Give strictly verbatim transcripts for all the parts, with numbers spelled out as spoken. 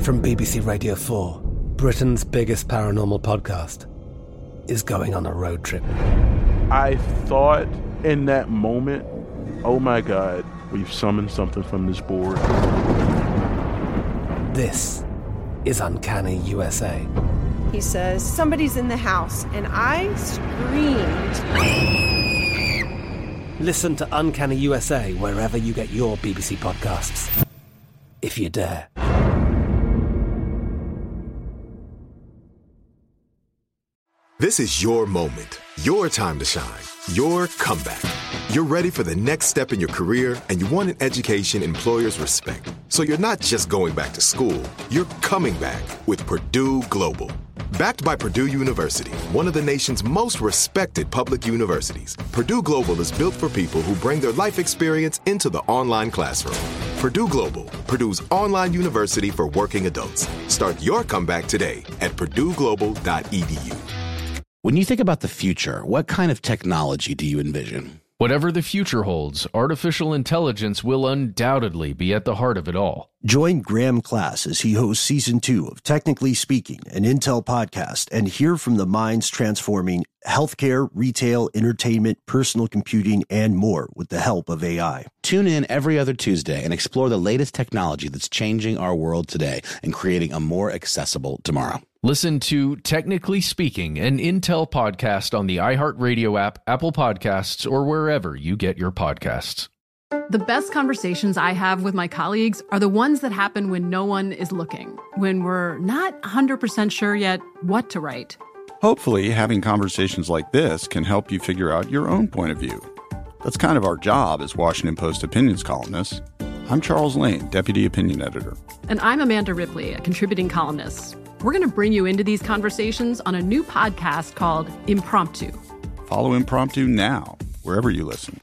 From B B C Radio four, Britain's biggest paranormal podcast is going on a road trip. I thought in that moment, oh my God, we've summoned something from this board. This is Uncanny U S A. He says, somebody's in the house, and I screamed. Listen to Uncanny U S A wherever you get your B B C podcasts, if you dare. This is your moment, your time to shine, your comeback. You're ready for the next step in your career, and you want an education employers respect. So you're not just going back to school, you're coming back with Purdue Global. Backed by Purdue University, one of the nation's most respected public universities, Purdue Global is built for people who bring their life experience into the online classroom. Purdue Global, Purdue's online university for working adults. Start your comeback today at purdue global dot e d u. When you think about the future, what kind of technology do you envision? Whatever the future holds, artificial intelligence will undoubtedly be at the heart of it all. Join Graham Class as he hosts season two of Technically Speaking, an Intel podcast, and hear from the minds transforming healthcare, retail, entertainment, personal computing, and more with the help of A I. Tune in every other Tuesday and explore the latest technology that's changing our world today and creating a more accessible tomorrow. Listen to Technically Speaking, an Intel podcast on the iHeartRadio app, Apple Podcasts, or wherever you get your podcasts. The best conversations I have with my colleagues are the ones that happen when no one is looking, when we're not one hundred percent sure yet what to write. Hopefully, having conversations like this can help you figure out your own point of view. That's kind of our job as Washington Post opinions columnists. I'm Charles Lane, Deputy Opinion Editor. And I'm Amanda Ripley, a contributing columnist. We're going to bring you into these conversations on a new podcast called Impromptu. Follow Impromptu now, wherever you listen.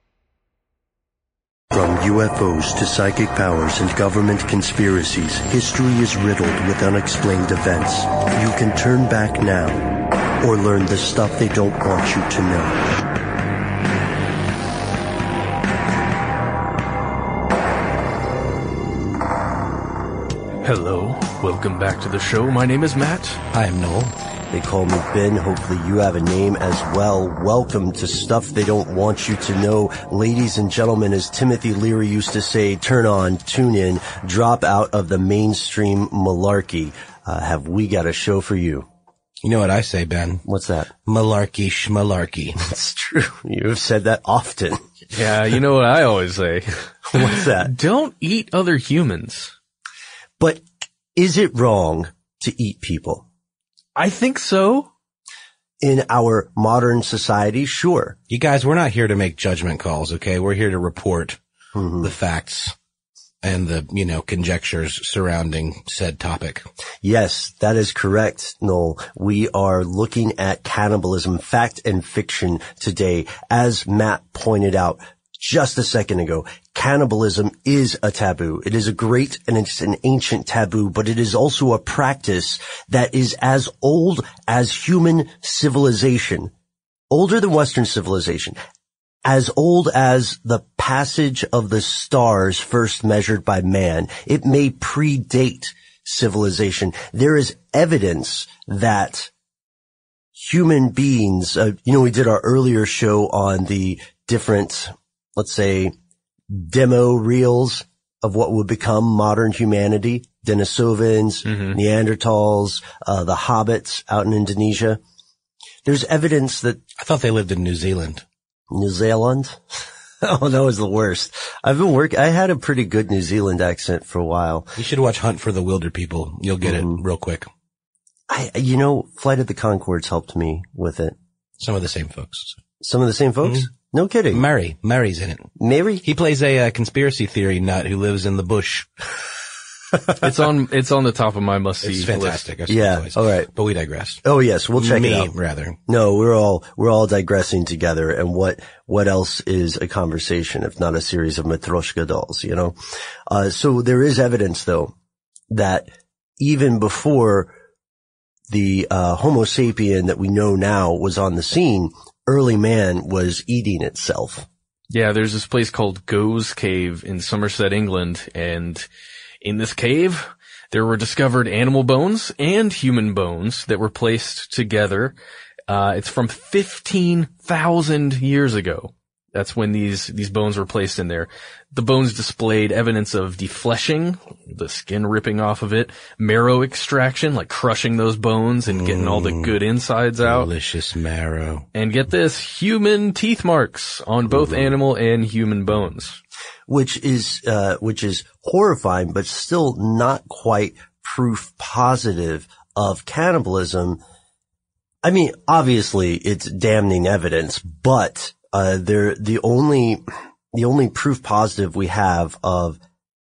From U F Os to psychic powers and government conspiracies, history is riddled with unexplained events. You can turn back now or learn the stuff they don't want you to know. Hello, welcome back to the show. My name is Matt. I am Noel. They call me Ben. Hopefully you have a name as well. Welcome to Stuff They Don't Want You to Know. Ladies and gentlemen, as Timothy Leary used to say, turn on, tune in, drop out of the mainstream malarkey. Uh, have we got a show for you? You know what I say, Ben? What's that? Malarkey schmalarkey. That's true. You have said that often. Yeah, you know what I always say. What's that? Don't eat other humans. But is it wrong to eat people? I think so. In our modern society, sure. You guys, we're not here to make judgment calls, okay? We're here to report Mm-hmm. the facts and the, you know, conjectures surrounding said topic. Yes, that is correct, Noel. We are looking at cannibalism, fact and fiction today. As Matt pointed out just a second ago, cannibalism is a taboo. It is a great and it's an ancient taboo, but it is also a practice that is as old as human civilization, older than Western civilization, as old as the passage of the stars first measured by man. It may predate civilization. There is evidence that human beings, uh, you know, we did our earlier show on the different, let's say, demo reels of what would become modern humanity, Denisovans, mm-hmm. Neanderthals, uh, the hobbits out in Indonesia. There's evidence that... I thought they lived in New Zealand. New Zealand? Oh, that was the worst. I've been working, I had a pretty good New Zealand accent for a while. You should watch Hunt for the Wilder People. You'll get mm-hmm. it real quick. I, you know, Flight of the Conchords helped me with it. Some of the same folks. Some of the same folks? Mm-hmm. No kidding. Murray. Murray's in it. Mary? He plays a uh, conspiracy theory nut who lives in the bush. It's on, it's on the top of my must-see list. It's fantastic. List. Yeah. All right. But we digress. Oh, yes. We'll check Me, it out. rather. No, we're all, we're all digressing together. And what, what else is a conversation if not a series of Matryoshka dolls, you know? Uh, so there is evidence though that even before the, uh, Homo sapien that we know now was on the scene, early man was eating itself. Yeah, there's this place called Goes Cave in Somerset, England, and in this cave, There were discovered animal bones and human bones that were placed together. Uh, it's from fifteen thousand years ago. That's when these, these bones were placed in there. The bones displayed evidence of defleshing, the skin ripping off of it, marrow extraction, like crushing those bones and getting mm, all the good insides out. Delicious marrow. And get this, human teeth marks on both mm. animal and human bones. Which is, uh, which is horrifying, but still not quite proof positive of cannibalism. I mean, obviously it's damning evidence, but Uh, they're the only, the only proof positive we have of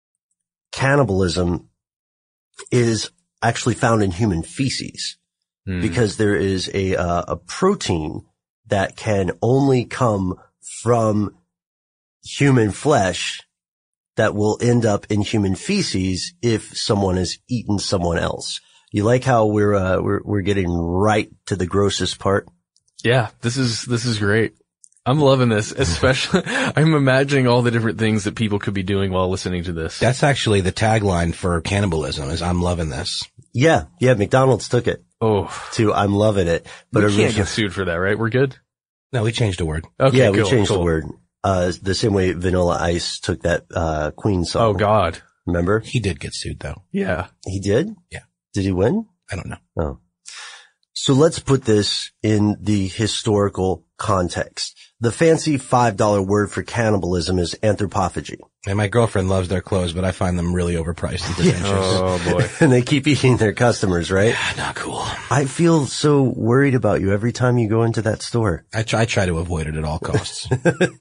cannibalism is actually found in human feces mm. because there is a, uh, a protein that can only come from human flesh that will end up in human feces if someone has eaten someone else. You like how we're, uh, we're, we're getting right to the grossest part? Yeah, this is, this is great. I'm loving this, especially, I'm imagining all the different things that people could be doing while listening to this. That's actually the tagline for cannibalism is I'm loving this. Yeah, yeah, McDonald's took it. Oh. To I'm loving it. But we can't get sued for that, right? We're good? No, we changed the word. Okay, yeah, cool, we changed cool. the word. Uh, the same way Vanilla Ice took that, uh, Queen song. Oh God. Remember? He did get sued though. Yeah. He did? Yeah. Did he win? I don't know. Oh. So let's put this in the historical context. The fancy five dollar word for cannibalism is anthropophagy. And my girlfriend loves their clothes, but I find them really overpriced and pretentious. Oh boy. And they keep eating their customers, right? Yeah, not cool. I feel so worried about you every time you go into that store. I try, I try to avoid it at all costs.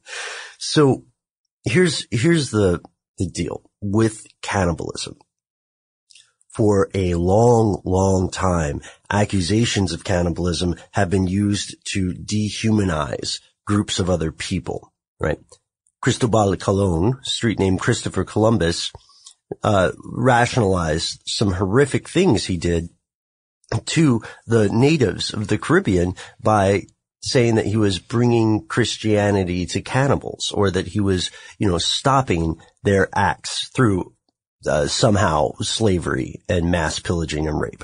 So here's, here's the, the deal with cannibalism. For a long, long time, accusations of cannibalism have been used to dehumanize groups of other people, right? Cristobal Colon, street name Christopher Columbus, uh, rationalized some horrific things he did to the natives of the Caribbean by saying that he was bringing Christianity to cannibals, or that he was, you know, stopping their acts through Uh, somehow slavery and mass pillaging and rape.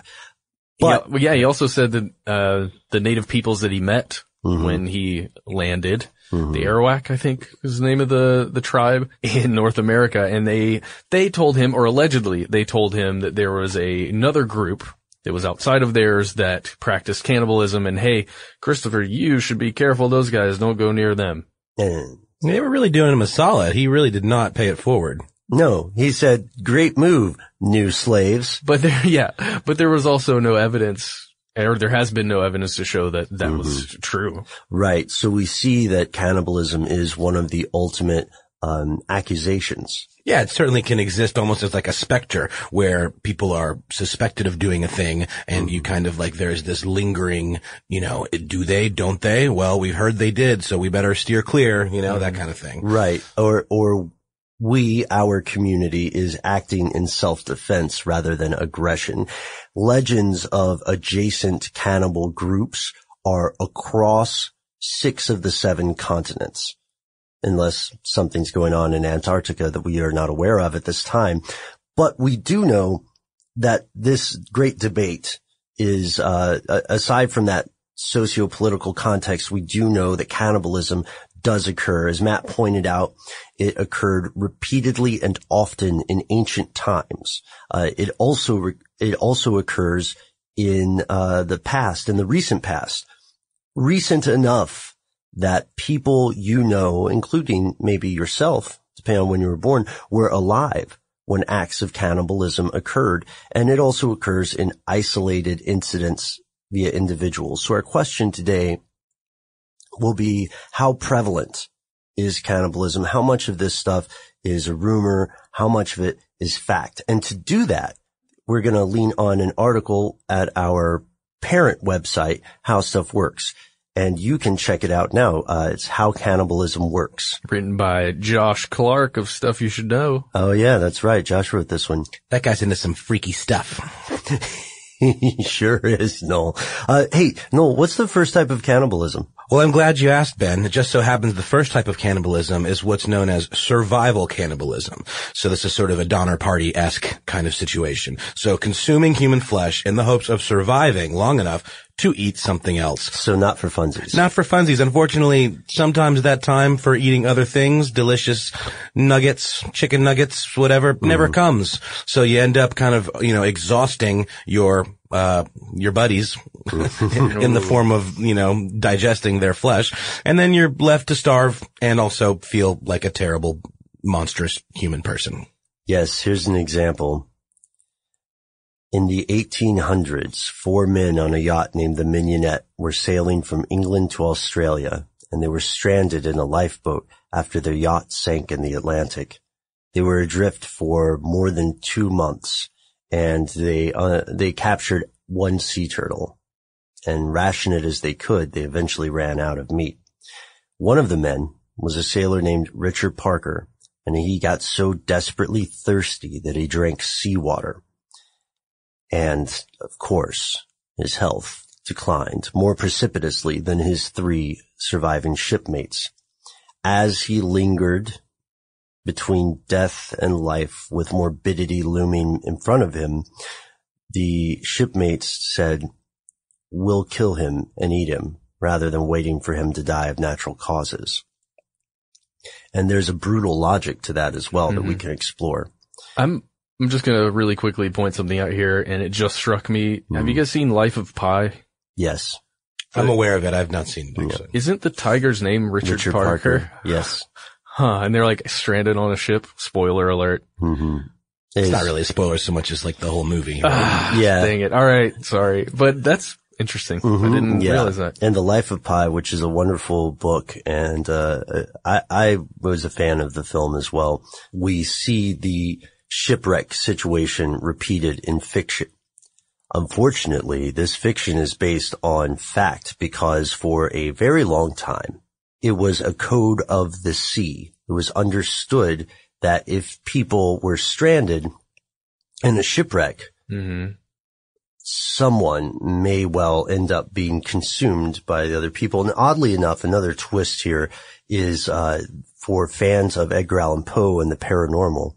But yeah, yeah he also said that uh the native peoples that he met mm-hmm. when he landed, mm-hmm. the Arawak, I think is the name of the the tribe in North America, and they they told him, or allegedly they told him, that there was a another group that was outside of theirs that practiced cannibalism, and hey, Christopher, you should be careful, those guys, don't go near them. And they were really doing him a solid. He really did not pay it forward. No, he said, great move, new slaves. But there, yeah, but there was also no evidence, or there has been no evidence to show that that mm-hmm. was true. Right. So we see that cannibalism is one of the ultimate, um, accusations. Yeah, it certainly can exist almost as like a specter where people are suspected of doing a thing and you kind of like, there's this lingering, you know, do they, don't they? Well, we've heard they did, so we better steer clear, you know, that kind of thing. Right. Or, or, we, our community, is acting in self-defense rather than aggression. Legends of adjacent cannibal groups are across six of the seven continents, unless something's going on in Antarctica that we are not aware of at this time. But we do know that this great debate is, uh, aside from that socio-political context, we do know that cannibalism does occur. As Matt pointed out, it occurred repeatedly and often in ancient times. Uh, it also, re- it also occurs in, uh, the past, in the recent past. Recent enough that people you know, including maybe yourself, depending on when you were born, were alive when acts of cannibalism occurred. And it also occurs in isolated incidents via individuals. So our question today will be, how prevalent is cannibalism? How much of this stuff is a rumor? How much of it is fact? And to do that, we're going to lean on an article at our parent website, How Stuff Works. And you can check it out now. Uh, it's How Cannibalism Works. Written by Josh Clark of Stuff You Should Know. Oh yeah, that's right. Josh wrote this one. That guy's into some freaky stuff. He sure is, Noel. Uh, hey, Noel, what's the first type of cannibalism? Well, I'm glad you asked, Ben. It just so happens the first type of cannibalism is what's known as survival cannibalism. So this is sort of a Donner Party-esque kind of situation. So consuming human flesh in the hopes of surviving long enough to eat something else. So not for funsies. Not for funsies. Unfortunately, sometimes that time for eating other things, delicious nuggets, chicken nuggets, whatever, mm. never comes. So you end up kind of, you know, exhausting your uh your buddies in the form of, you know, digesting their flesh. And then you're left to starve and also feel like a terrible, monstrous human person. Yes, here's an example. In the eighteen hundreds, four men on a yacht named the Mignonette were sailing from England to Australia, and they were stranded in a lifeboat after their yacht sank in the Atlantic. They were adrift for more than two months, and they uh, they captured one sea turtle. And ration it as they could, they eventually ran out of meat. One of the men was a sailor named Richard Parker, and he got so desperately thirsty that he drank seawater. And, of course, his health declined more precipitously than his three surviving shipmates. As he lingered between death and life with morbidity looming in front of him, the shipmates said, "We'll kill him and eat him rather than waiting for him to die of natural causes." And there's a brutal logic to that as well mm-hmm. that we can explore. I'm I'm just going to really quickly point something out here, and it just struck me. Mm. Have you guys seen Life of Pi? Yes. I'm aware of it. I've not seen it, actually. Isn't the tiger's name Richard, Richard Parker? Parker? Yes. Huh, and they're like stranded on a ship. Spoiler alert. Mm-hmm. It's, it's not really a spoiler so much as like the whole movie. Right? Ah, yeah. Dang it. All right. Sorry. But that's interesting. Mm-hmm. I didn't yeah. realize that. And The Life of Pi, which is a wonderful book, and uh I, I was a fan of the film as well. We see the shipwreck situation repeated in fiction. Unfortunately, this fiction is based on fact because for a very long time, it was a code of the sea. It was understood that if people were stranded in a shipwreck, mm-hmm. someone may well end up being consumed by the other people. And oddly enough, another twist here is uh for fans of Edgar Allan Poe and the paranormal.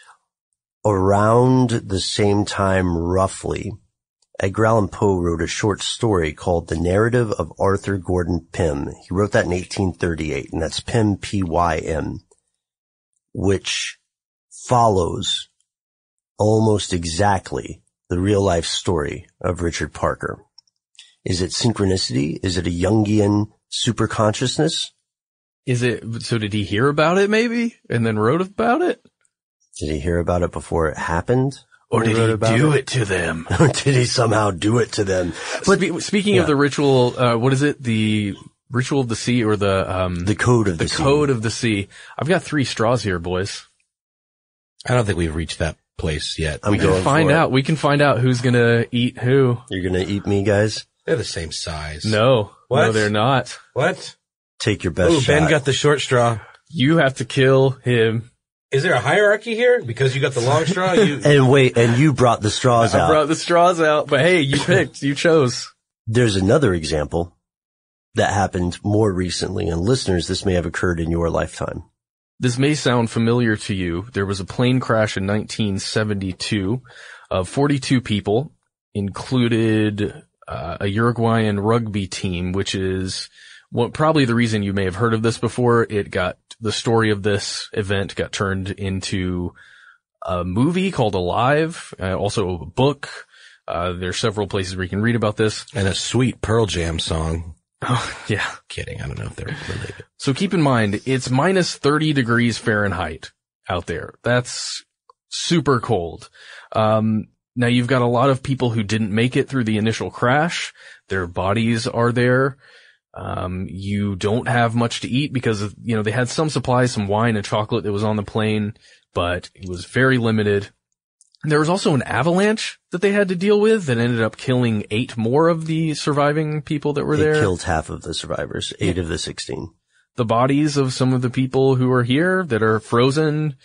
Around the same time, roughly, Edgar Allan Poe wrote a short story called The Narrative of Arthur Gordon Pym. He wrote that in eighteen thirty-eight, and that's Pym, P Y M, which follows almost exactly the real-life story of Richard Parker. Is it synchronicity? Is it a Jungian superconsciousness? Is it, so did he hear about it maybe, and then wrote about it? Did he hear about it before it happened? Or did he do it? it to them? Or did he somehow do it to them? But Spe- speaking yeah. of the ritual, uh, what is it? The ritual of the sea or the, um, the code of the, the sea. code of the sea. I've got three straws here, boys. I don't think we've reached that place yet. I'm we can find out. We can find out who's gonna eat who. You're gonna eat me, guys? They're the same size. No. What? No, they're not. What? Take your best Ooh, shot. Ben got the short straw. You have to kill him. Is there a hierarchy here? Because you got the long straw? You... and wait, and you brought the straws I out. I brought the straws out, but hey, you picked, you chose. There's another example that happened more recently, and listeners, this may have occurred in your lifetime. This may sound familiar to you. There was a plane crash in nineteen seventy-two of forty-two people, included uh, a Uruguayan rugby team, which is what probably the reason you may have heard of this before. It got, the story of this event got turned into a movie called Alive, uh, also a book. Uh, there's several places where you can read about this. And a sweet Pearl Jam song. Oh, yeah. Kidding. I don't know if they're related. So keep in mind, it's minus thirty degrees Fahrenheit out there. That's super cold. Um, now you've got a lot of people who didn't make it through the initial crash. Their bodies are there. Um, you don't have much to eat because, of, you know, they had some supplies, some wine and chocolate that was on the plane, but it was very limited. There was also an avalanche that they had to deal with that ended up killing eight more of the surviving people that were it there. It killed half of the survivors, eight yeah. of the sixteen. The bodies of some of the people who are here that are frozen,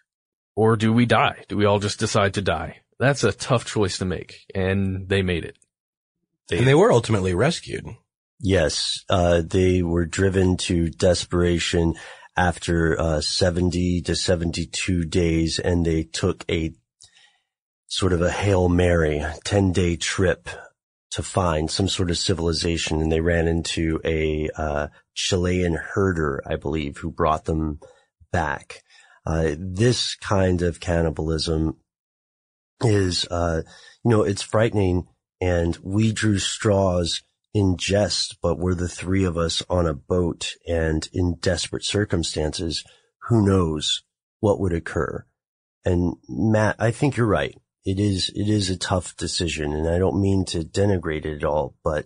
or do we die? Do we all just decide to die? That's a tough choice to make, and they made it. They, and they were ultimately rescued. Yes, uh, they were driven to desperation after uh, seventy to seventy-two days, and they took a sort of a Hail Mary ten-day trip to find some sort of civilization, and they ran into a uh, Chilean herder, I believe, who brought them back. Uh, this kind of cannibalism is, uh, you know, it's frightening, and we drew straws in jest, but we're the three of us on a boat, and in desperate circumstances, who knows what would occur. And Matt, I think you're right. It is, it is a tough decision, and I don't mean to denigrate it at all, but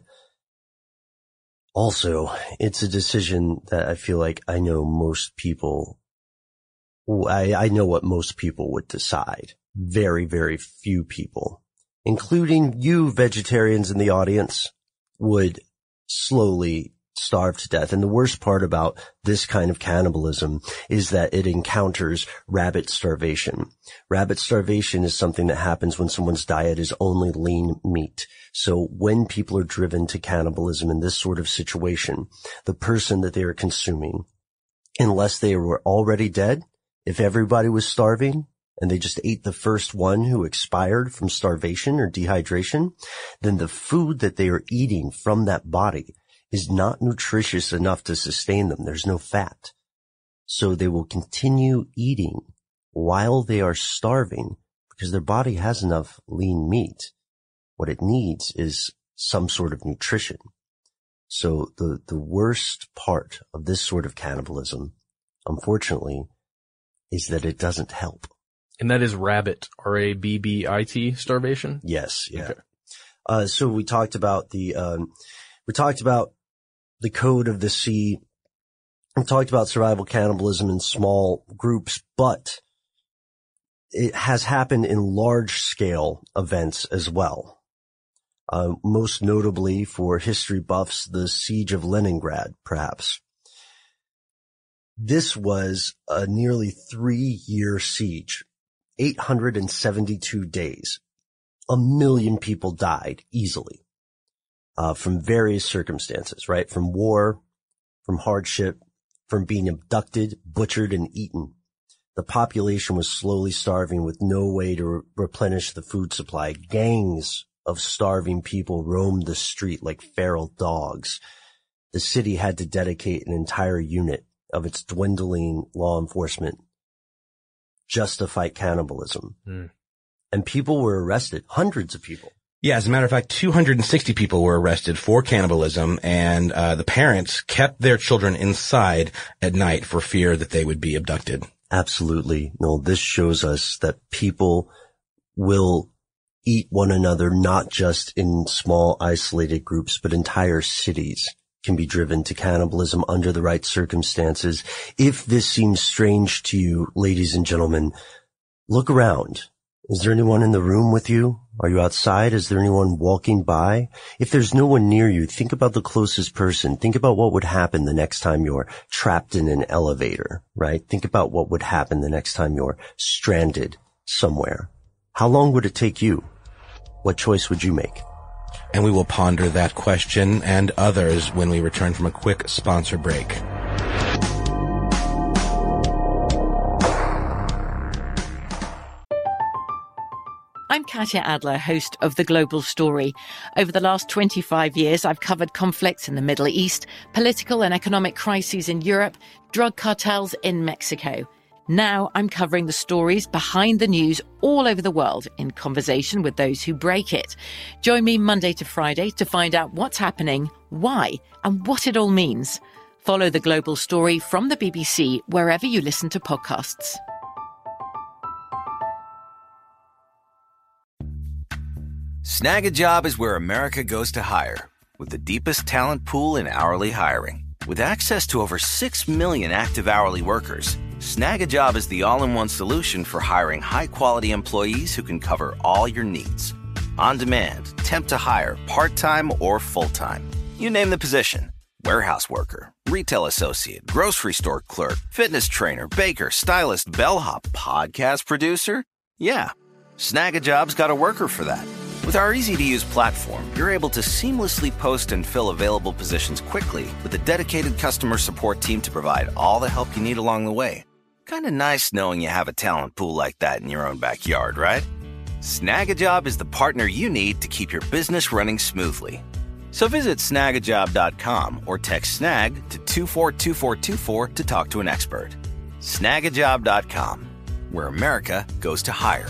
also it's a decision that I feel like I know most people, I, I know what most people would decide. Very, very few people, including you vegetarians in the audience, would slowly starve to death. And the worst part about this kind of cannibalism is that it encounters rabbit starvation. Rabbit starvation is something that happens when someone's diet is only lean meat. So when people are driven to cannibalism in this sort of situation, the person that they are consuming, unless they were already dead, if everybody was starving and they just ate the first one who expired from starvation or dehydration, then the food that they are eating from that body is not nutritious enough to sustain them. There's no fat. So they will continue eating while they are starving because their body has enough lean meat. What it needs is some sort of nutrition. So the, the worst part of this sort of cannibalism, unfortunately, is that it doesn't help. And that is rabbit, R A B B I T, starvation? Yes, yeah. Okay. Uh, so we talked about the, um, we talked about the code of the sea. We talked about survival cannibalism in small groups, but it has happened in large scale events as well. Uh, most notably for history buffs, the Siege of Leningrad, perhaps. This was a nearly three-year siege, eight hundred seventy-two days. A million people died easily, uh, from various circumstances, right? From war, from hardship, from being abducted, butchered, and eaten. The population was slowly starving with no way to re- replenish the food supply. Gangs of starving people roamed the street like feral dogs. The city had to dedicate an entire unit of its dwindling law enforcement just to fight cannibalism. Mm. And people were arrested, hundreds of people. Yeah, as a matter of fact, two hundred sixty people were arrested for cannibalism, and uh, the parents kept their children inside at night for fear that they would be abducted. Absolutely. No, this shows us that people will eat one another, not just in small isolated groups, but entire cities can be driven to cannibalism under the right circumstances. If this seems strange to you, ladies and gentlemen, look around. Is there anyone in the room with you? Are you outside? Is there anyone walking by? If there's no one near you, think about the closest person. Think about what would happen the next time you're trapped in an elevator, right? Think about what would happen the next time you're stranded somewhere. How long would it take you? What choice would you make? And we will ponder that question and others when we return from a quick sponsor break. I'm Katya Adler, host of The Global Story. Over the last twenty-five years, I've covered conflicts in the Middle East, political and economic crises in Europe, drug cartels in Mexico. Now I'm covering the stories behind the news all over the world in conversation with those who break it. Join me Monday to Friday to find out what's happening, why, and what it all means. Follow The Global Story from the B B C wherever you listen to podcasts. Snag a Job is where America goes to hire, with the deepest talent pool in hourly hiring. With access to over six million active hourly workers, Snag a Job is the all-in-one solution for hiring high-quality employees who can cover all your needs. On demand, temp to hire, part-time or full-time. You name the position. Warehouse worker, retail associate, grocery store clerk, fitness trainer, baker, stylist, bellhop, podcast producer. Yeah, Snag a Job's got a worker for that. With our easy-to-use platform, you're able to seamlessly post and fill available positions quickly with a dedicated customer support team to provide all the help you need along the way. Kind of nice knowing you have a talent pool like that in your own backyard, right? Snag a Job is the partner you need to keep your business running smoothly. So visit snag a job dot com or text snag to two four two four two four to talk to an expert. snag a job dot com, where America goes to hire.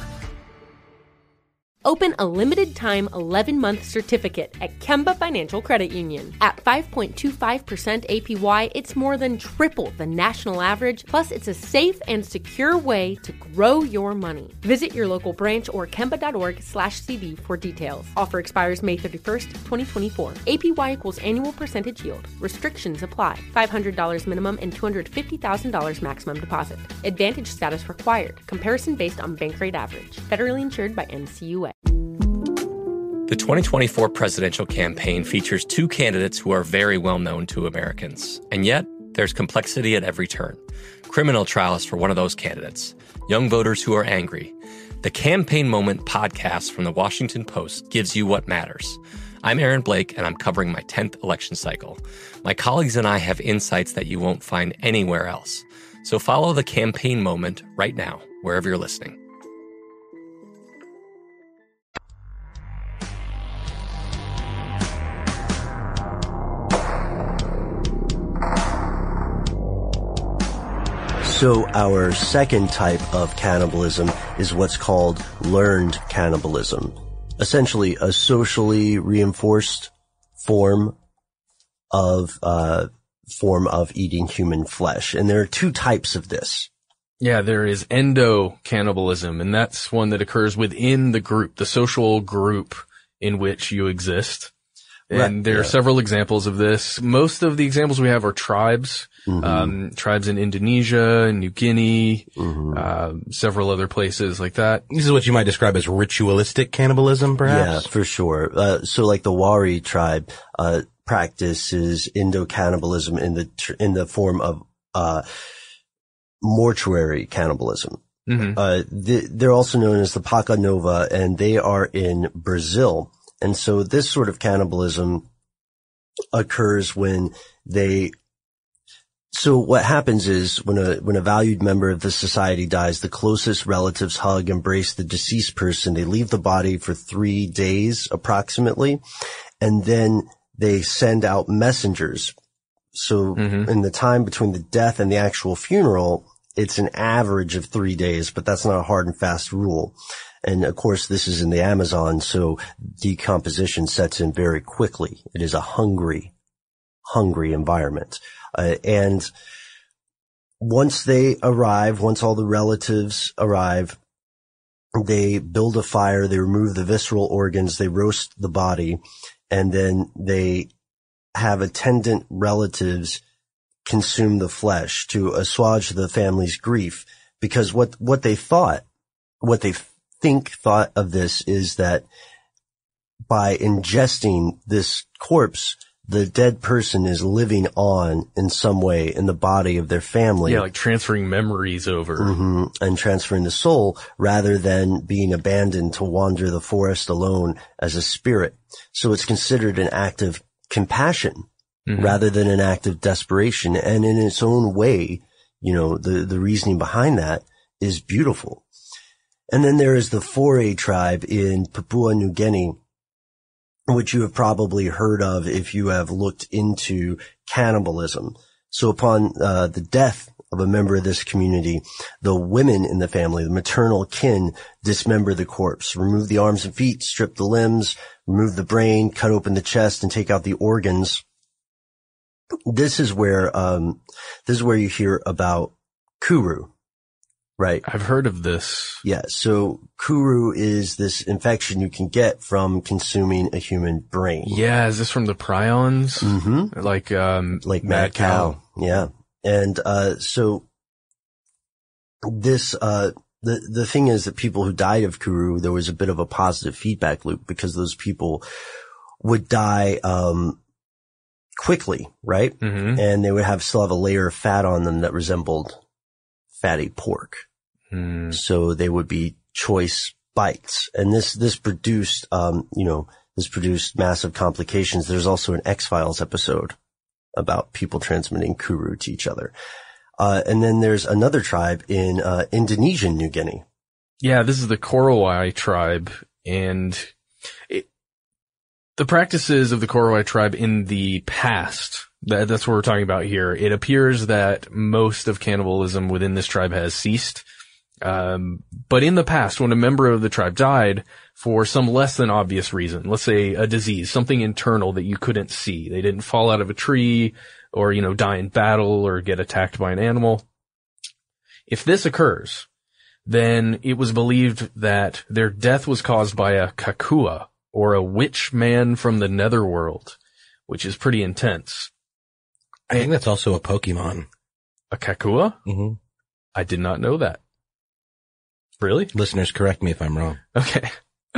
Open a limited-time eleven-month certificate at Kemba Financial Credit Union. At five point two five percent A P Y, it's more than triple the national average, plus it's a safe and secure way to grow your money. Visit your local branch or kemba.org slash CD for details. Offer expires May thirty-first, twenty twenty-four. A P Y equals annual percentage yield. Restrictions apply. five hundred dollars minimum and two hundred fifty thousand dollars maximum deposit. Advantage status required. Comparison based on bank rate average. Federally insured by N C U A. The twenty twenty-four presidential campaign features two candidates who are very well known to Americans. And yet, there's complexity at every turn. Criminal trials for one of those candidates. Young voters who are angry. The Campaign Moment podcast from the Washington Post gives you what matters. I'm Aaron Blake, and I'm covering my tenth election cycle. My colleagues and I have insights that you won't find anywhere else. So follow The Campaign Moment right now, wherever you're listening. So our second type of cannibalism is what's called learned cannibalism. Essentially a socially reinforced form of, uh, form of eating human flesh. And there are two types of this. Yeah, there is endo-cannibalism, and that's one that occurs within the group, the social group in which you exist. And right, there yeah. are several examples of this. Most of the examples we have are tribes, mm-hmm. um, tribes in Indonesia, New Guinea, mm-hmm. uh, several other places like that. This is what you might describe as ritualistic cannibalism, perhaps? Yeah, for sure. Uh, so like the Wari tribe, uh, practices endo-cannibalism in the, tr- in the form of, uh, mortuary cannibalism. Mm-hmm. Uh, the, they're also known as the Paca Nova, and they are in Brazil. And so this sort of cannibalism occurs when they, so what happens is when a, when a valued member of the society dies, the closest relatives hug, embrace the deceased person. They leave the body for three days approximately, and then they send out messengers. So mm-hmm. in the time between the death and the actual funeral, it's an average of three days, but that's not a hard and fast rule. And of course, this is in the Amazon, so decomposition sets in very quickly. It is a hungry, hungry environment. Uh, and once they arrive, once all the relatives arrive, they build a fire, they remove the visceral organs, they roast the body, and then they have attendant relatives consume the flesh to assuage the family's grief. Because what, what they thought, what they think thought of this is that by ingesting this corpse, the dead person is living on in some way in the body of their family. Yeah, like transferring memories over. Mm-hmm, and transferring the soul rather than being abandoned to wander the forest alone as a spirit. So it's considered an act of compassion mm-hmm. rather than an act of desperation. And in its own way, you know, the, the reasoning behind that is beautiful. And then there is the Foray tribe in Papua New Guinea, which you have probably heard of if you have looked into cannibalism. So upon uh, the death of a member of this community, the women in the family, the maternal kin, dismember the corpse, remove the arms and feet, strip the limbs, remove the brain, cut open the chest, and take out the organs. This is where um this is where you hear about Kuru. Right. I've heard of this. Yeah. So Kuru is this infection you can get from consuming a human brain. Yeah. Is this from the prions? Mm-hmm. Like, um, like mad cow. cow. Yeah. And, uh, so this, uh, the, the thing is that people who died of Kuru, there was a bit of a positive feedback loop because those people would die, um, quickly, right? Mm-hmm. And they would have still have a layer of fat on them that resembled fatty pork. Mm. So they would be choice bites. And this, this produced, um, you know, this produced massive complications. There's also an X-Files episode about people transmitting kuru to each other. Uh, and then there's another tribe in, uh, Indonesian New Guinea. Yeah, this is the Korowai tribe, and it, the practices of the Korowai tribe in the past, that, that's what we're talking about here. It appears that most of cannibalism within this tribe has ceased. Um, but in the past, when a member of the tribe died for some less than obvious reason, let's say a disease, something internal that you couldn't see, they didn't fall out of a tree or, you know, die in battle or get attacked by an animal. If this occurs, then it was believed that their death was caused by a kakua, or a witch man from the netherworld, which is pretty intense. I think that's also a Pokemon. A kakua? Mm-hmm. I did not know that. Really? Listeners, correct me if I'm wrong. Okay.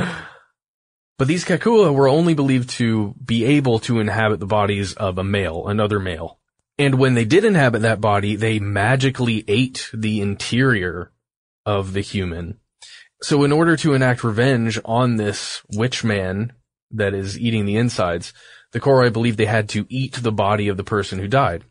But these kakua were only believed to be able to inhabit the bodies of a male, another male. And when they did inhabit that body, they magically ate the interior of the human. So in order to enact revenge on this witch man that is eating the insides, the Korowai believed they had to eat the body of the person who died.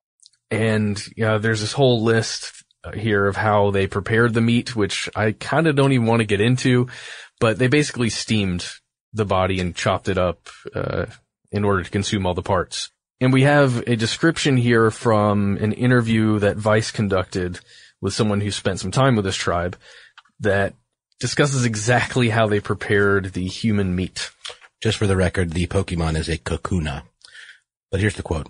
And yeah, there's this whole list here of how they prepared the meat, which I kind of don't even want to get into, but they basically steamed the body and chopped it up uh, in order to consume all the parts. And we have a description here from an interview that Vice conducted with someone who spent some time with this tribe that discusses exactly how they prepared the human meat. Just for the record, the Pokemon is a kakuna. But here's the quote.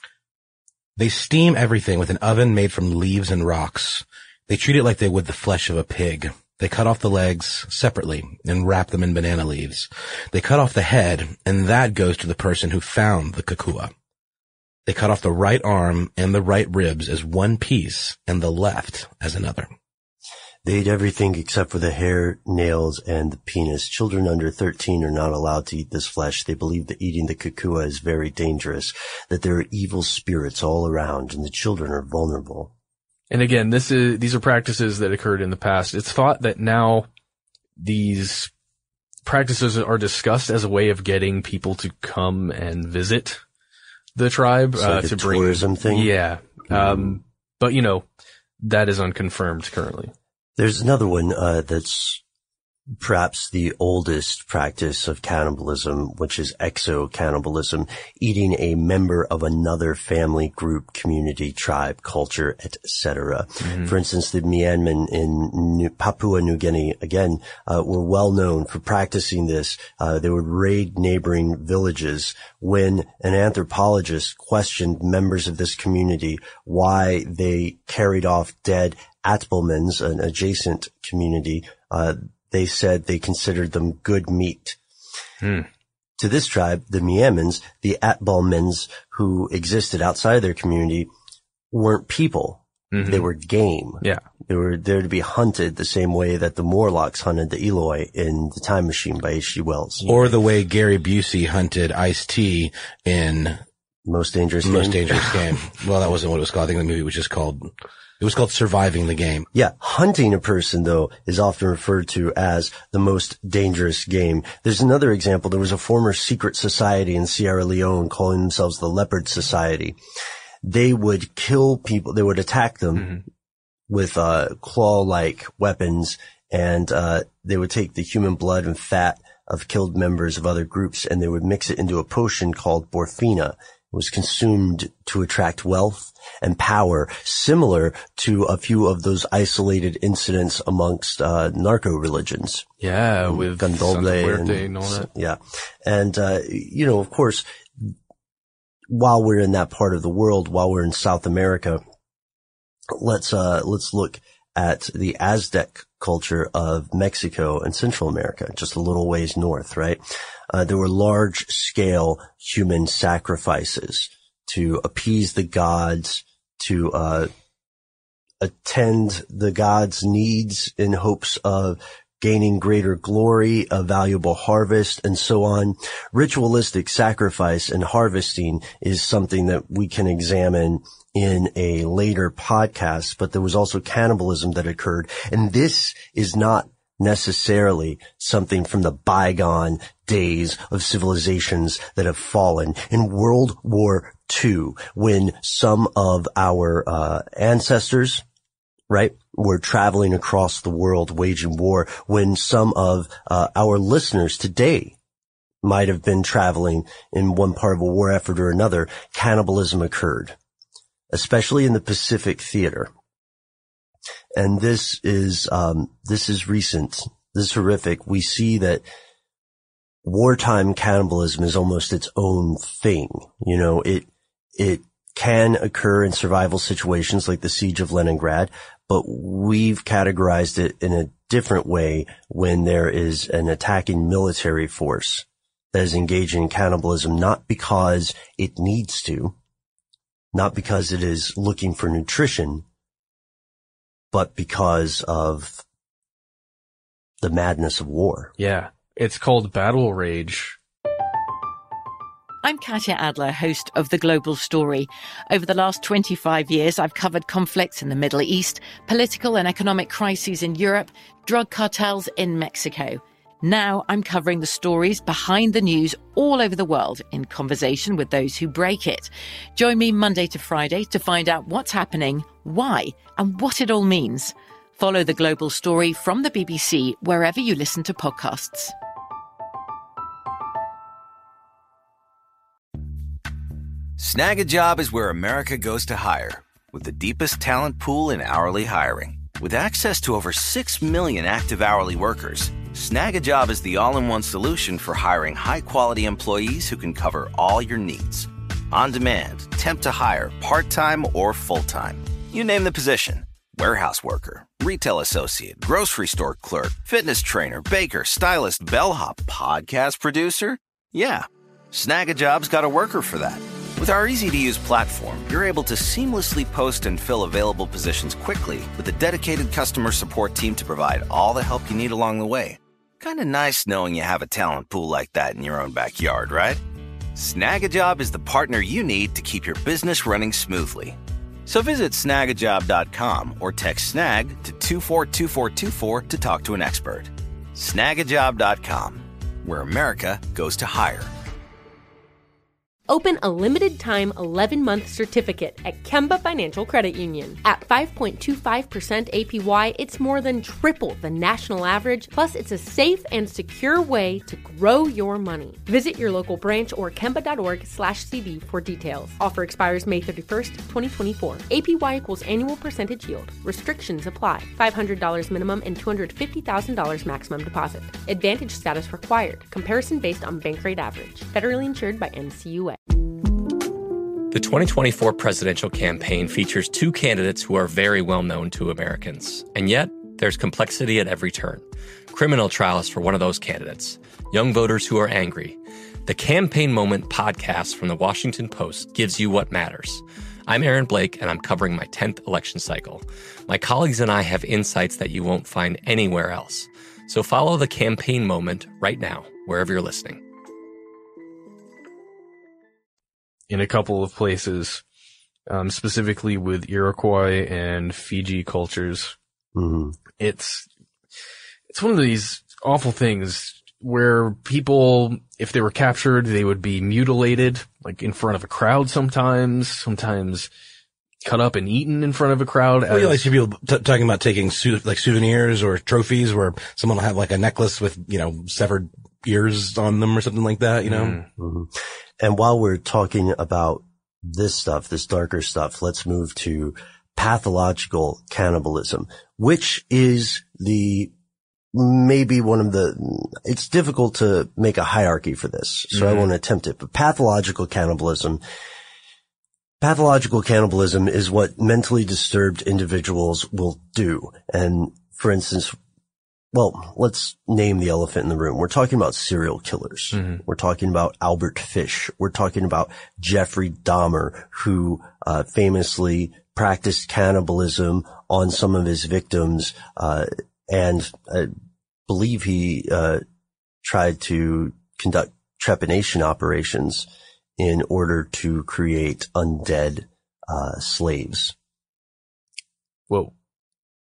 They steam everything with an oven made from leaves and rocks. They treat it like they would the flesh of a pig. They cut off the legs separately and wrap them in banana leaves. They cut off the head, and that goes to the person who found the kakua. They cut off the right arm and the right ribs as one piece and the left as another. They eat everything except for the hair, nails, and the penis. Children under thirteen are not allowed to eat this flesh. They believe that eating the kakua is very dangerous, that there are evil spirits all around, and the children are vulnerable. And again, this is, these are practices that occurred in the past. It's thought that now these practices are discussed as a way of getting people to come and visit the tribe, so uh, like to a bring tourism thing. Yeah. Mm-hmm. Um, but you know, that is unconfirmed currently. There's another one, uh, that's perhaps the oldest practice of cannibalism, which is exo-cannibalism, eating a member of another family, group, community, tribe, culture, et cetera. Mm-hmm. For instance, the Mianman in New, Papua New Guinea, again, uh, were well known for practicing this. Uh, they would raid neighboring villages. When an anthropologist questioned members of this community why they carried off dead Atbelmans, an adjacent community, uh, they said they considered them good meat. Hmm. To this tribe, the Miamans, the Atbelmans who existed outside their community weren't people. Mm-hmm. They were game. Yeah. They were there to be hunted the same way that the Morlocks hunted the Eloi in The Time Machine by H G Wells. Or the way Gary Busey hunted Ice-T in Most Dangerous Most Game. Dangerous Game. Well, that wasn't what it was called. I think the movie was just called... It was called Surviving the Game. Yeah. Hunting a person, though, is often referred to as the most dangerous game. There's another example. There was a former secret society in Sierra Leone calling themselves the Leopard Society. They would kill people. They would attack them mm-hmm. with uh claw-like weapons, and uh they would take the human blood and fat of killed members of other groups, and they would mix it into a potion called Borfina. It was consumed to attract wealth and power, similar to a few of those isolated incidents amongst uh narco religions. Yeah, with Candomblé and, and all that. Yeah. And uh you know, of course, while we're in that part of the world, while we're in South America, let's uh let's look at the Aztec culture of Mexico and Central America, just a little ways north, right? Uh, there were large-scale human sacrifices to appease the gods, to uh attend the gods' needs in hopes of gaining greater glory, a valuable harvest, and so on. Ritualistic sacrifice and harvesting is something that we can examine in a later podcast, but there was also cannibalism that occurred. And this is not necessarily something from the bygone days of civilizations that have fallen. In World War Two, when some of our uh, ancestors, right, were traveling across the world waging war, when some of uh, our listeners today might have been traveling in one part of a war effort or another, cannibalism occurred, especially in the Pacific Theater. And this is, um, this is recent. This is horrific. We see that wartime cannibalism is almost its own thing. You know, it, it can occur in survival situations like the siege of Leningrad, but we've categorized it in a different way when there is an attacking military force that is engaging in cannibalism, not because it needs to, not because it is looking for nutrition, but because of the madness of war. Yeah. It's called battle rage. I'm Katya Adler, host of The Global Story. Over the last twenty-five years, I've covered conflicts in the Middle East, political and economic crises in Europe, drug cartels in Mexico. Now I'm covering the stories behind the news all over the world in conversation with those who break it. Join me Monday to Friday to find out what's happening, why, and what it all means. Follow The Global Story from the B B C wherever you listen to podcasts. Snag a Job is where America goes to hire, with the deepest talent pool in hourly hiring. With access to over six million active hourly workers, Snag a Job is the all-in-one solution for hiring high-quality employees who can cover all your needs. On demand, temp to hire, part-time or full-time. You name the position. Warehouse worker, retail associate, grocery store clerk, fitness trainer, baker, stylist, bellhop, podcast producer. Yeah, Snag a Job's got a worker for that. With our easy-to-use platform, you're able to seamlessly post and fill available positions quickly with a dedicated customer support team to provide all the help you need along the way. Kind of nice knowing you have a talent pool like that in your own backyard, right? Snag a Job is the partner you need to keep your business running smoothly. So visit snag a job dot com or text SNAG to two four two four two four to talk to an expert. snag a job dot com, where America goes to hire. Open a limited-time eleven-month certificate at Kemba Financial Credit Union. At five point two five percent A P Y, it's more than triple the national average, plus it's a safe and secure way to grow your money. Visit your local branch or kemba.org slash CD for details. Offer expires May thirty-first, twenty twenty-four. A P Y equals annual percentage yield. Restrictions apply. five hundred dollars minimum and two hundred fifty thousand dollars maximum deposit. Advantage status required. Comparison based on bank rate average. Federally insured by N C U A. The twenty twenty-four presidential campaign features two candidates who are very well known to Americans. And yet, there's complexity at every turn. Criminal trials for one of those candidates. Young voters who are angry. The Campaign Moment podcast from the Washington Post gives you what matters. I'm Aaron Blake, and I'm covering my tenth election cycle. My colleagues and I have insights that you won't find anywhere else. So follow The Campaign Moment right now, wherever you're listening. In a couple of places, um, specifically with Iroquois and Fiji cultures. Mm-hmm. It's, it's one of these awful things where people, if they were captured, they would be mutilated, like in front of a crowd sometimes, sometimes cut up and eaten in front of a crowd. Well, you like see people t- talking about taking su- like souvenirs or trophies where someone will have like a necklace with, you know, severed ears on them or something like that, you know? Mm-hmm. And while we're talking about this stuff, this darker stuff, let's move to pathological cannibalism, which is the, maybe one of the, it's difficult to make a hierarchy for this, so mm-hmm. I won't attempt it, but pathological cannibalism, pathological cannibalism is what mentally disturbed individuals will do. And for instance, well, let's name the elephant in the room. We're talking about serial killers. Mm-hmm. We're talking about Albert Fish. We're talking about Jeffrey Dahmer, who uh, famously practiced cannibalism on some of his victims, uh, and I believe he uh, tried to conduct trepanation operations in order to create undead uh, slaves. Whoa.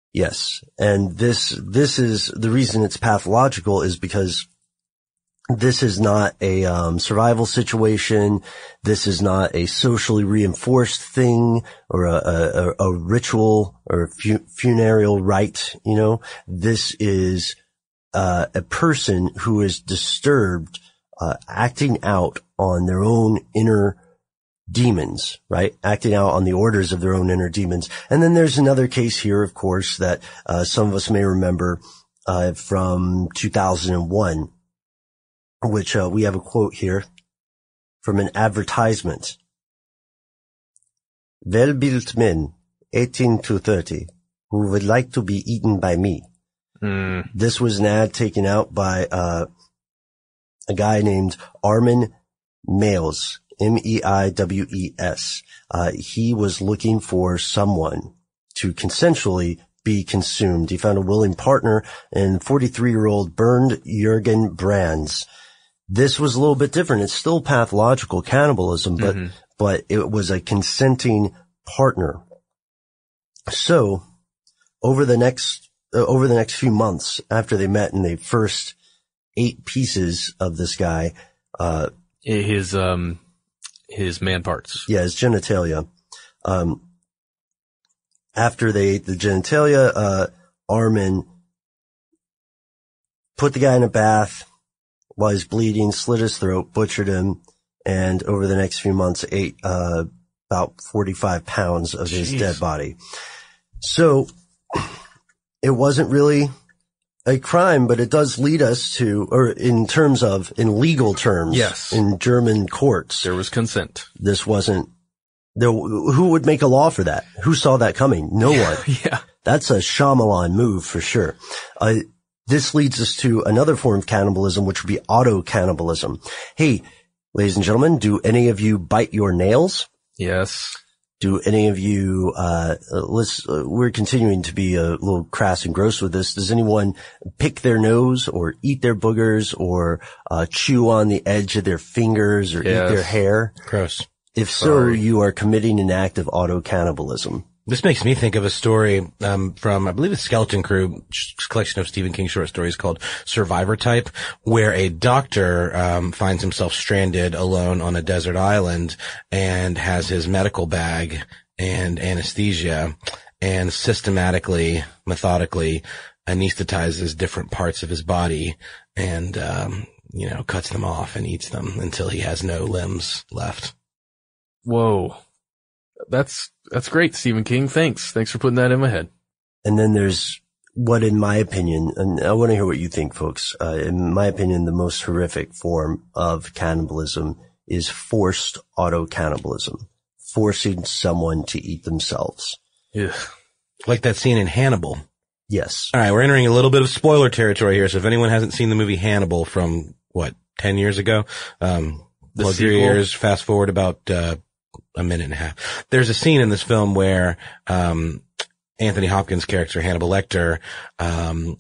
Yes. And this, this is the reason it's pathological is because this is not a um, survival situation. This is not a socially reinforced thing or a, a, a ritual or a fu- funereal rite. You know, this is uh, a person who is disturbed, uh, acting out on their own inner demons, right? Acting out on the orders of their own inner demons. And then there's another case here, of course, that uh, some of us may remember uh, from two thousand one. Which uh, we have a quote here from an advertisement. Well-built men, eighteen to thirty, who would like to be eaten by me. Mm. This was an ad taken out by uh, a guy named Armin Meiwes, M E I W E S. Uh, he was looking for someone to consensually be consumed. He found a willing partner in forty-three-year-old Bernd Jürgen Brands. This was a little bit different. It's still pathological cannibalism, but, mm-hmm. but it was a consenting partner. So over the next, uh, over the next few months after they met and they first ate pieces of this guy, uh, his, um, his man parts. Yeah, his genitalia. Um, after they ate the genitalia, uh, Armin put the guy in a bath, while he's bleeding, slit his throat, butchered him, and over the next few months ate uh about forty-five pounds of his Jeez. dead body. So it wasn't really a crime, but it does lead us to, or in terms of, in legal terms, yes, in German courts, there was consent. This wasn't, there, who would make a law for that? Who saw that coming? No yeah, one. Yeah. That's a Shyamalan move for sure. Uh, This leads us to another form of cannibalism, which would be auto-cannibalism. Hey, ladies and gentlemen, do any of you bite your nails? Yes. Do any of you, uh, let's, uh, we're continuing to be a little crass and gross with this. Does anyone pick their nose or eat their boogers or, uh, chew on the edge of their fingers or Yes. eat their hair? Gross. If so, Sorry. you are committing an act of auto-cannibalism. This makes me think of a story um from, I believe it's Skeleton Crew, a collection of Stephen King short stories called Survivor Type, where a doctor um finds himself stranded alone on a desert island and has his medical bag and anesthesia and systematically, methodically anesthetizes different parts of his body and, um you know, cuts them off and eats them until he has no limbs left. Whoa. That's, that's great, Stephen King. Thanks. Thanks for putting that in my head. And then there's what, in my opinion, and I want to hear what you think, folks. Uh, in my opinion, the most horrific form of cannibalism is forced auto-cannibalism, forcing someone to eat themselves. Yeah. Like that scene in Hannibal. Yes. All right, we're entering a little bit of spoiler territory here. So if anyone hasn't seen the movie Hannibal from, what, ten years ago, um, The plug your sequel? ears, fast forward about, uh, a minute and a half. There's a scene in this film where, um, Anthony Hopkins' character, Hannibal Lecter, um,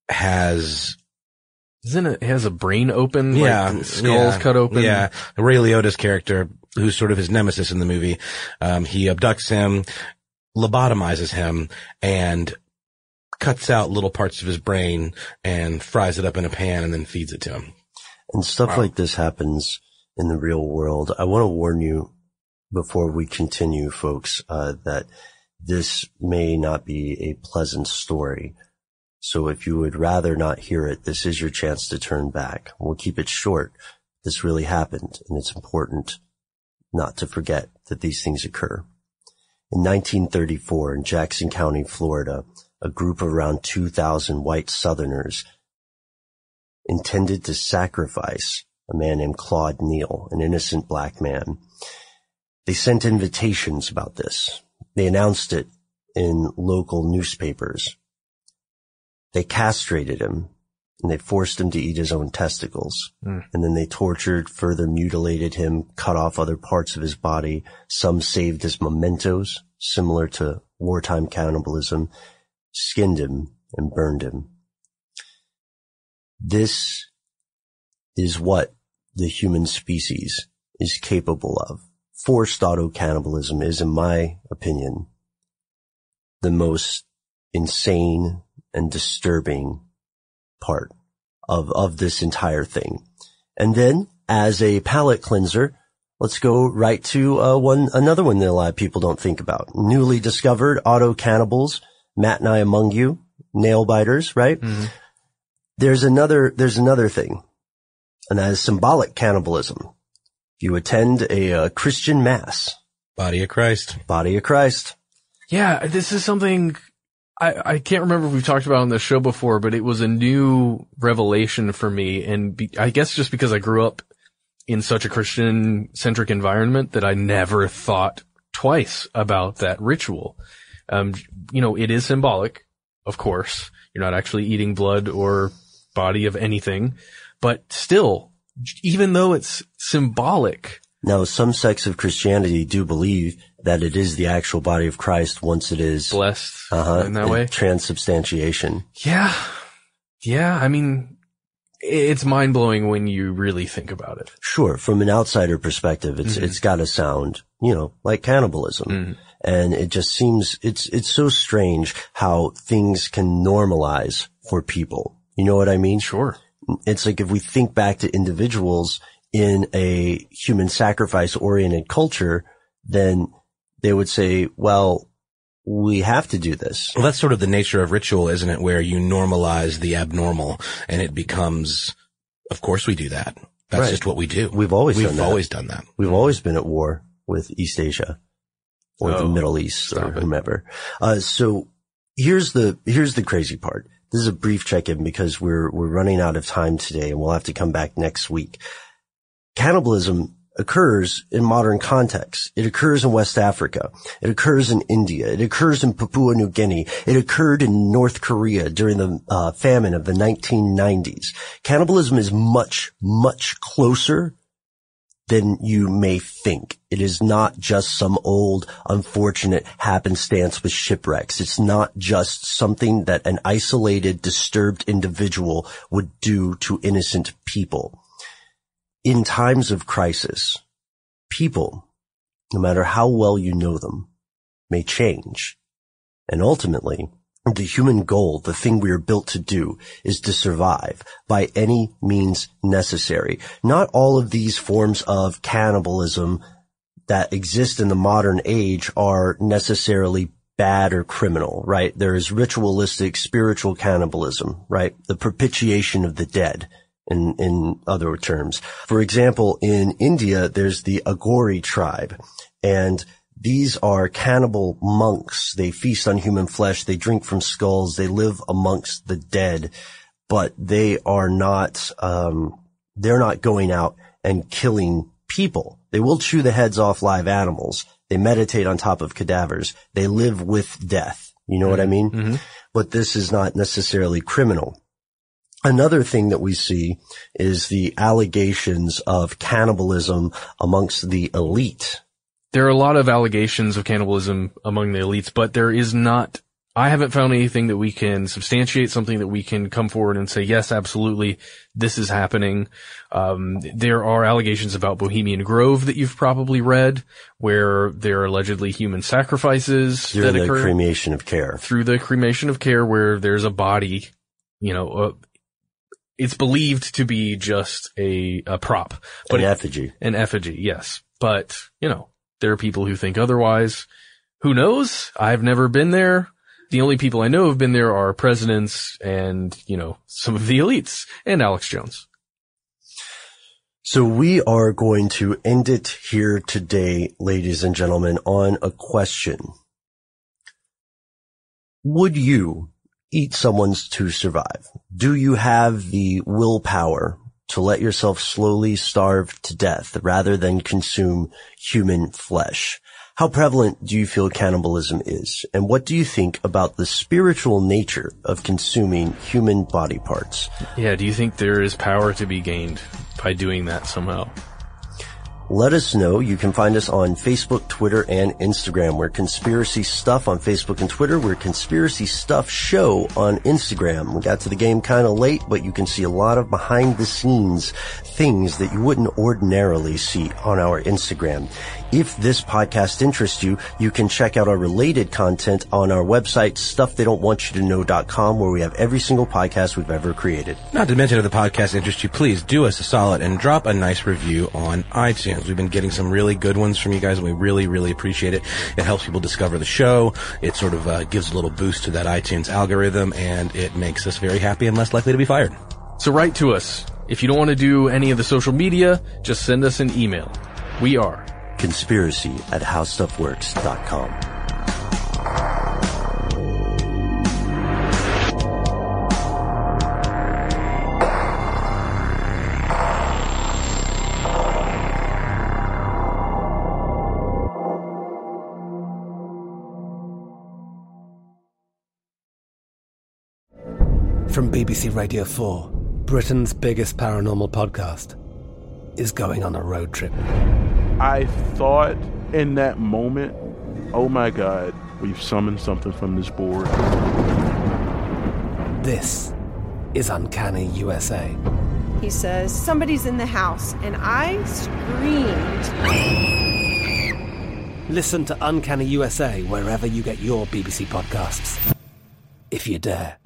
has, Isn't it, it has a brain open? yeah, Like skulls yeah, cut open? Yeah. Ray Liotta's character, who's sort of his nemesis in the movie, um, he abducts him, lobotomizes him, and cuts out little parts of his brain and fries it up in a pan and then feeds it to him. And stuff Wow. like this happens in the real world. I want to warn you before we continue, folks, uh, that this may not be a pleasant story. So if you would rather not hear it, this is your chance to turn back. We'll keep it short. This really happened, and it's important not to forget that these things occur. In nineteen thirty-four, in Jackson County, Florida, a group of around two thousand white Southerners intended to sacrifice a man named Claude Neal, an innocent black man. They sent invitations about this. They announced it in local newspapers. They castrated him, and they forced him to eat his own testicles. Mm. And then they tortured, further mutilated him, cut off other parts of his body. Some saved as mementos, similar to wartime cannibalism, skinned him, and burned him. This is what the human species is capable of. Forced auto-cannibalism is, in my opinion, the most insane and disturbing part of, of this entire thing. And then as a palate cleanser, let's go right to uh, one, another one that a lot of people don't think about. Newly discovered auto cannibals, Matt and I among you, nail biters, right? Mm-hmm. There's another, there's another thing, and that is symbolic cannibalism. If you attend a, a Christian mass. Body of Christ. Body of Christ. Yeah, this is something I, I can't remember if we've talked about on the show before, but it was a new revelation for me. And be, I guess just because I grew up in such a Christian-centric environment that I never thought twice about that ritual. Um, you know, it is symbolic, of course. You're not actually eating blood or body of anything, but still, even though it's symbolic. Now, some sects of Christianity do believe that it is the actual body of Christ once it is blessed uh-huh, in that way. Transubstantiation. Yeah. Yeah. I mean, it's mind blowing when you really think about it. Sure. From an outsider perspective, it's, mm-hmm. it's gotta sound, you know, like cannibalism. Mm-hmm. And it just seems, it's, it's so strange how things can normalize for people. You know what I mean? Sure. It's like if we think back to individuals in a human sacrifice oriented culture, then they would say, well, we have to do this. Well, that's sort of the nature of ritual, isn't it? Where you normalize the abnormal and it becomes, of course we do that. That's right. Just what we do. We've always We've done that. always done that. We've always been at war with East Asia or oh, the Middle East or whomever. Uh, so here's the, here's the crazy part. This is a brief check-in because we're, we're running out of time today and we'll have to come back next week. Cannibalism occurs in modern contexts. It occurs in West Africa. It occurs in India. It occurs in Papua New Guinea. It occurred in North Korea during the uh, famine of the nineteen nineties. Cannibalism is much, much closer than you may think. It is not just some old, unfortunate happenstance with shipwrecks. It's not just something that an isolated, disturbed individual would do to innocent people. In times of crisis, people, no matter how well you know them, may change. And ultimately, the human goal, the thing we are built to do, is to survive by any means necessary. Not all of these forms of cannibalism that exist in the modern age are necessarily bad or criminal, right? There is ritualistic, spiritual cannibalism, right? The propitiation of the dead. In, in other terms. For example, in India, there's the Aghori tribe, and these are cannibal monks. They feast on human flesh. They drink from skulls. They live amongst the dead, but they are not, um, they're not going out and killing people. They will chew the heads off live animals. They meditate on top of cadavers. They live with death. You know mm-hmm. what I mean? Mm-hmm. But this is not necessarily criminal. Another thing that we see is the allegations of cannibalism amongst the elite. There are a lot of allegations of cannibalism among the elites, but there is not, I haven't found anything that we can substantiate, something that we can come forward and say, yes, absolutely, this is happening. Um, there are allegations about Bohemian Grove that you've probably read, where there are allegedly human sacrifices through that the occur. cremation of care. Through the cremation of care, where there's a body, you know, uh, it's believed to be just a, a prop. But an effigy. An effigy, yes. But, you know, there are people who think otherwise. Who knows? I've never been there. The only people I know have been there are presidents and, you know, some of the elites and Alex Jones. So we are going to end it here today, ladies and gentlemen, on a question. Would you eat someone's to survive? Do you have the willpower to let yourself slowly starve to death rather than consume human flesh? How prevalent do you feel cannibalism is? And what do you think about the spiritual nature of consuming human body parts? Yeah, do you think there is power to be gained by doing that somehow? Let us know. You can find us on Facebook, Twitter, and Instagram. We're Conspiracy Stuff on Facebook and Twitter. We're Conspiracy Stuff Show on Instagram. We got to the game kind of late, but you can see a lot of behind-the-scenes things that you wouldn't ordinarily see on our Instagram. If this podcast interests you, you can check out our related content on our website, stuff they don't want you to know dot com, where we have every single podcast we've ever created. Not to mention, if the podcast interests you, please do us a solid and drop a nice review on iTunes. We've been getting some really good ones from you guys, and we really, really appreciate it. It helps people discover the show. It sort of uh, gives a little boost to that iTunes algorithm, and it makes us very happy and less likely to be fired. So write to us. If you don't want to do any of the social media, just send us an email. We are conspiracy at how stuff works dot com. From B B C Radio four, Britain's biggest paranormal podcast is going on a road trip. I thought in that moment, oh my God, we've summoned something from this board. This is Uncanny U S A. He says, somebody's in the house, and I screamed. Listen to Uncanny U S A wherever you get your B B C podcasts, if you dare.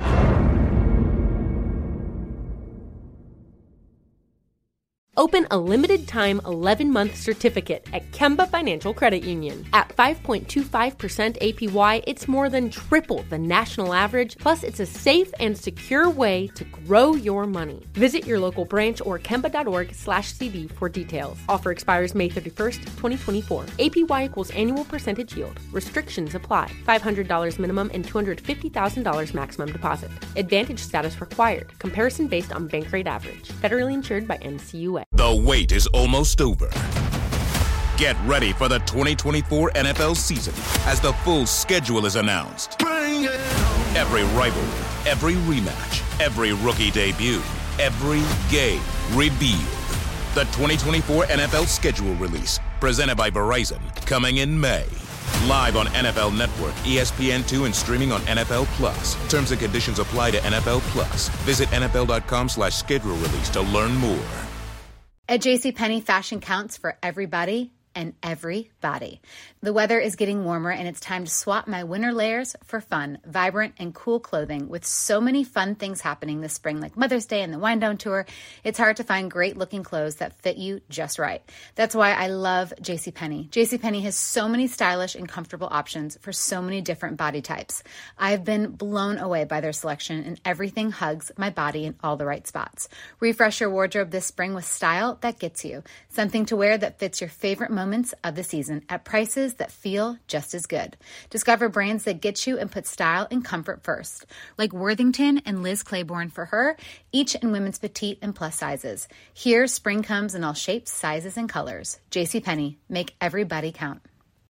Open a limited-time eleven-month certificate at Kemba Financial Credit Union. At five point two five percent A P Y, it's more than triple the national average, plus it's a safe and secure way to grow your money. Visit your local branch or kemba.org slash CD for details. Offer expires May thirty-first, twenty twenty-four. A P Y equals annual percentage yield. Restrictions apply. five hundred dollars minimum and two hundred fifty thousand dollars maximum deposit. Advantage status required. Comparison based on bank rate average. Federally insured by N C U A. The wait is almost over. Get ready for the twenty twenty-four N F L season as the full schedule is announced. Every rivalry, every rematch, every rookie debut, every game revealed. The twenty twenty-four N F L schedule release, presented by Verizon, coming in May. Live on N F L Network, E S P N two, and streaming on N F L Plus. Terms and conditions apply to N F L Plus. Visit nfl.com slash schedule release to learn more. At JCPenney, fashion counts for everybody and everybody. The weather is getting warmer, and it's time to swap my winter layers for fun, vibrant, and cool clothing. With so many fun things happening this spring, like Mother's Day and the Wind Down Tour, it's hard to find great-looking clothes that fit you just right. That's why I love JCPenney. JCPenney has so many stylish and comfortable options for so many different body types. I've been blown away by their selection, and everything hugs my body in all the right spots. Refresh your wardrobe this spring with style that gets you. Something to wear that fits your favorite moments of the season at prices that feel just as good. Discover brands that get you and put style and comfort first, like Worthington and Liz Claiborne for her, each in women's petite and plus sizes. Here, spring comes in all shapes, sizes, and colors. JCPenney, make everybody count.